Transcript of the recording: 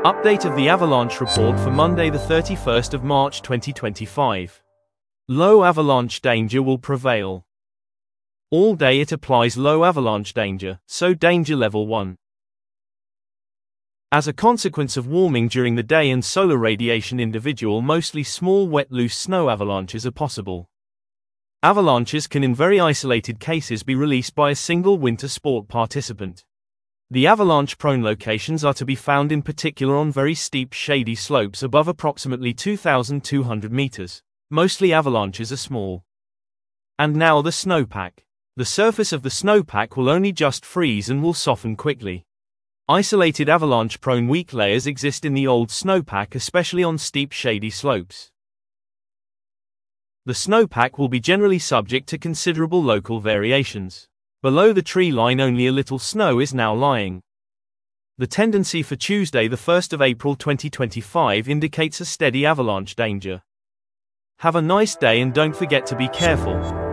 Update of the avalanche report for Monday the 31st of March 2025. Low avalanche danger will prevail. All day it applies low avalanche danger, so danger level 1. As a consequence of warming during the day and solar radiation, individual mostly small wet loose snow avalanches are possible. Avalanches can in very isolated cases be released by a single winter sport participant. The avalanche-prone locations are to be found in particular on very steep shady slopes above approximately 2,200 meters. Mostly avalanches are small. And now the snowpack. The surface of the snowpack will only just freeze and will soften quickly. Isolated avalanche-prone weak layers exist in the old snowpack, especially on steep shady slopes. The snowpack will be generally subject to considerable local variations. Below the tree line only a little snow is now lying. The tendency for Tuesday the 1st of April 2025 indicates a steady avalanche danger. Have a nice day and don't forget to be careful.